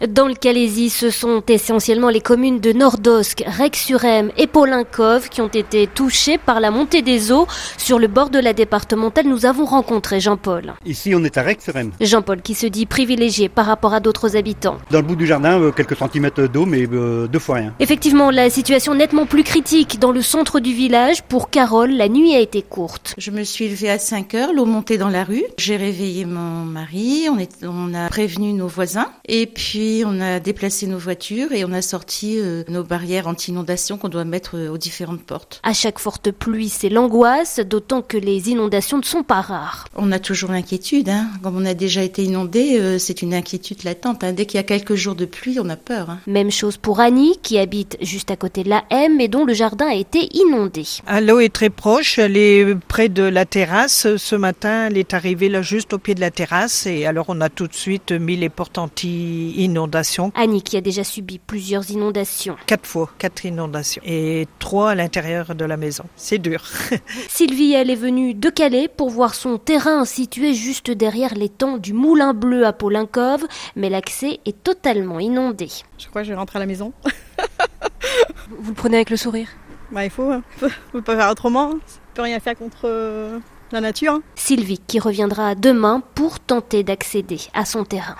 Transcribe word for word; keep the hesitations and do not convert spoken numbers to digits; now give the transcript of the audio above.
Dans le Calaisis, ce sont essentiellement les communes de Nordosc, Rec-sur-Emme et Paulincove qui ont été touchées par la montée des eaux. Sur le bord de la départementale, nous avons rencontré Jean-Paul. Ici, on est à Rec-sur-Emme. Jean-Paul qui se dit privilégié par rapport à d'autres habitants. Dans le bout du jardin, quelques centimètres d'eau, mais deux fois rien. Effectivement, la situation nettement plus critique dans le centre du village. Pour Carole, la nuit a été courte. Je me suis levée à cinq heures, l'eau montait dans la rue. J'ai réveillé mon mari, on, est, on a prévenu nos voisins et puis on a déplacé nos voitures et on a sorti euh, nos barrières anti-inondation qu'on doit mettre euh, aux différentes portes. À chaque forte pluie, c'est l'angoisse, d'autant que les inondations ne sont pas rares. On a toujours l'inquiétude, hein. Comme on a déjà été inondé, euh, c'est une inquiétude latente. Hein. Dès qu'il y a quelques jours de pluie, on a peur. Hein. Même chose pour Annie, qui habite juste à côté de la M et dont le jardin a été inondé. Ah, l'eau est très proche, elle est près de la terrasse. Ce matin, elle est arrivée là juste au pied de la terrasse et alors on a tout de suite mis les portes anti-inondation. Annie qui a déjà subi plusieurs inondations. Quatre fois, quatre inondations. Et trois à l'intérieur de la maison. C'est dur. Sylvie, elle est venue de Calais pour voir son terrain situé juste derrière l'étang du Moulin Bleu à Paulincove, mais l'accès est totalement inondé. Je crois que je vais rentrer à la maison. Vous le prenez avec le sourire ? Bah, il faut, hein. On peut pas faire autrement. On peut rien faire contre euh, la nature. Sylvie qui reviendra demain pour tenter d'accéder à son terrain.